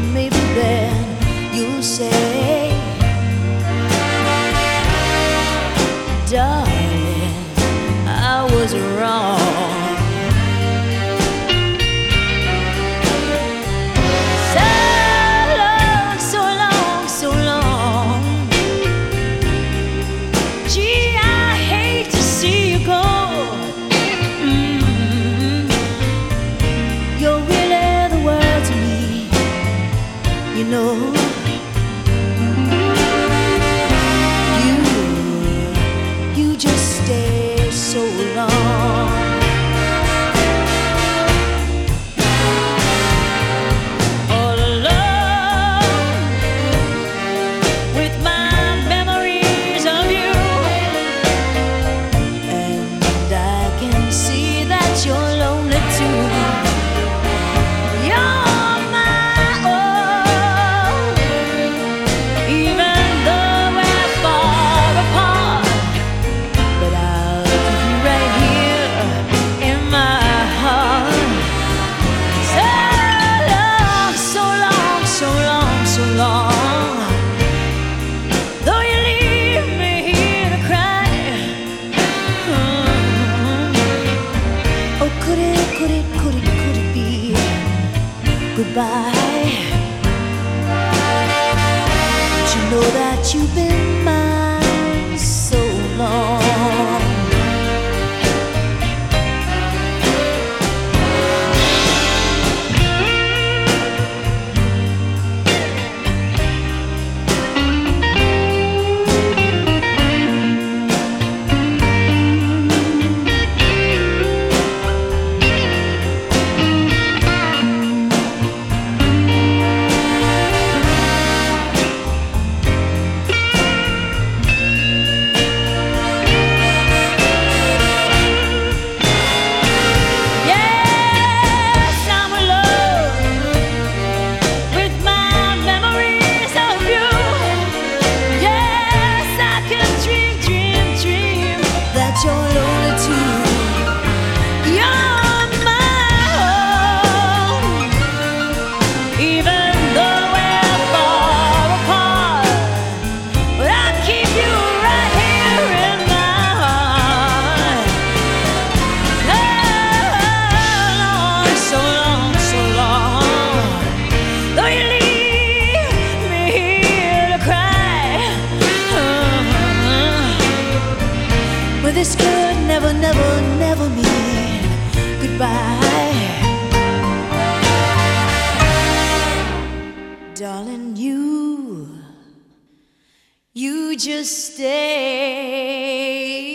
maybe then you'll say, darling, I was wrong. You know, you just stay so long. All alone with my memories of you, and I can see that you're lonely too. Could it be goodbye? Don't you know that you've been mine so long? This could never, never, never mean goodbye. Darling, you just stay